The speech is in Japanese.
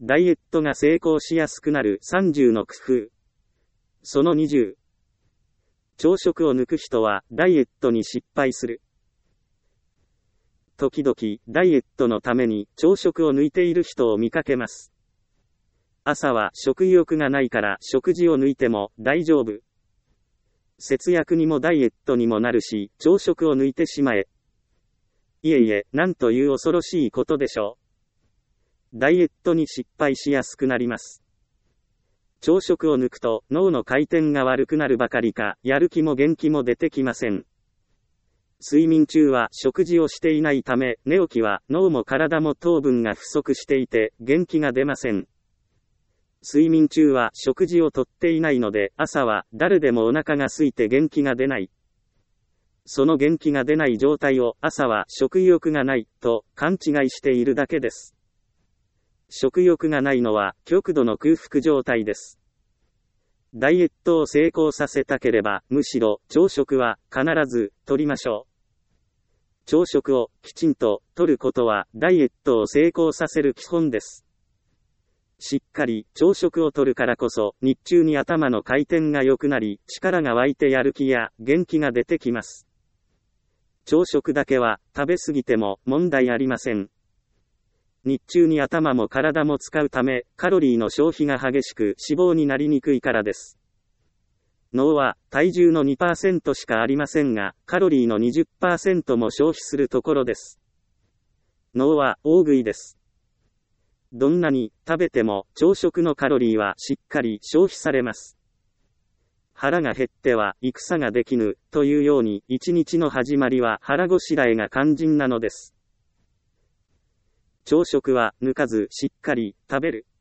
ダイエットが成功しやすくなる30の工夫。その20。朝食を抜く人はダイエットに失敗する。時々、ダイエットのために朝食を抜いている人を見かけます。朝は食欲がないから食事を抜いても大丈夫。節約にもダイエットにもなるし、朝食を抜いてしまえ。いえいえ、なんという恐ろしいことでしょう。ダイエットに失敗しやすくなります。朝食を抜くと脳の回転が悪くなるばかりか、やる気も元気も出てきません。睡眠中は食事をしていないため、寝起きは脳も体も糖分が不足していて、元気が出ません。睡眠中は食事をとっていないので、朝は誰でもお腹が空いて元気が出ない。その元気が出ない状態を朝は食欲がないと勘違いしているだけです。食欲がないのは極度の空腹状態です。ダイエットを成功させたければ、むしろ朝食は必ず取りましょう。朝食をきちんと取ることはダイエットを成功させる基本です。しっかり朝食をとるからこそ、日中に頭の回転が良くなり、力が湧いてやる気や元気が出てきます。朝食だけは食べ過ぎても問題ありません。日中に頭も体も使うため、カロリーの消費が激しく脂肪になりにくいからです。脳は体重の 2% しかありませんが、カロリーの 20% も消費するところです。脳は大食いです。どんなに食べても朝食のカロリーはしっかり消費されます。腹が減っては戦ができぬというように、一日の始まりは腹ごしらえが肝心なのです。朝食は抜かずしっかり食べる。